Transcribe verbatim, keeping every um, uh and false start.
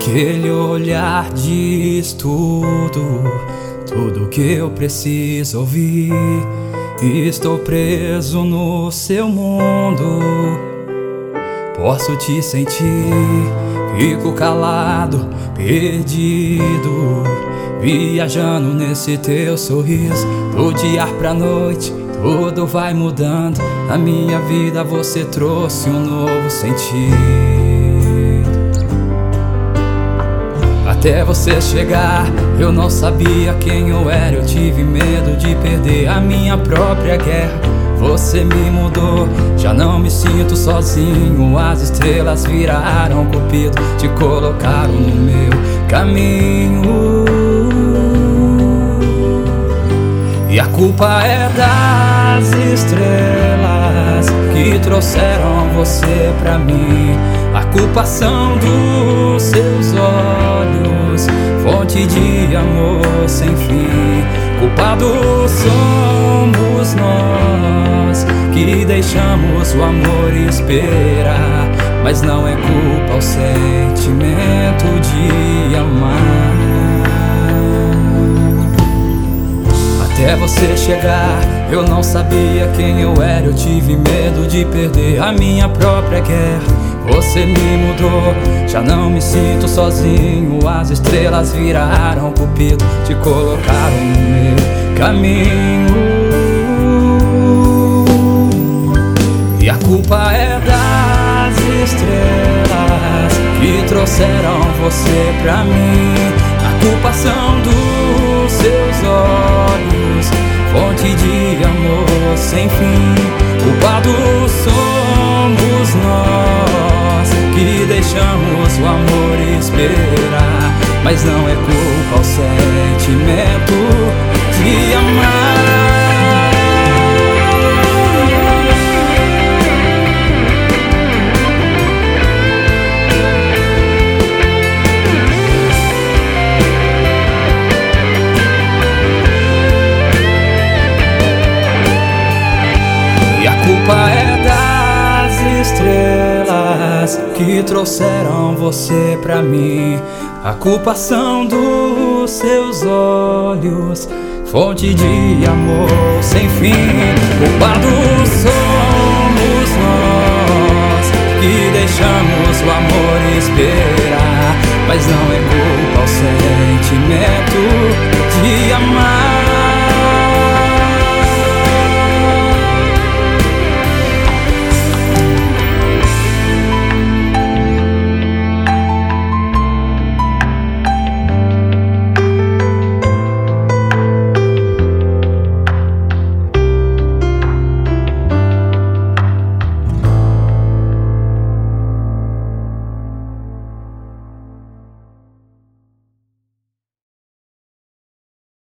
Aquele olhar diz tudo, tudo que eu preciso ouvir. Estou preso no seu mundo, posso te sentir. Fico calado, perdido, viajando nesse teu sorriso. Do dia pra noite, tudo vai mudando. Na minha vida você trouxe um novo sentido. Até você chegar, eu não sabia quem eu era. Eu tive medo de perder a minha própria guerra. Você me mudou, já não me sinto sozinho. As estrelas viraram cupido, te colocaram no meu caminho. E a culpa é das estrelas que trouxeram você pra mim. A culpa são dos seus olhos, fonte de amor sem fim. Culpados somos nós que deixamos o amor esperar. Mas não é culpa o sentimento de amar. Até você chegar, eu não sabia quem eu era. Eu tive medo de perder a minha própria guerra. Você me mudou, já não me sinto sozinho. As estrelas viraram cupido, te colocaram no meu caminho. E a culpa é das estrelas que trouxeram você pra mim. A culpa são dos seus olhos, fonte de amor sem fim. Culpados somos nós que deixamos o amor esperar. Mas não é culpa o sentimento de amar. A culpa é das estrelas que trouxeram você pra mim. A culpa são dos seus olhos, fonte de amor sem fim. Culpados somos nós que deixamos o amor esperar. Mas não é culpa o sentimento de amar.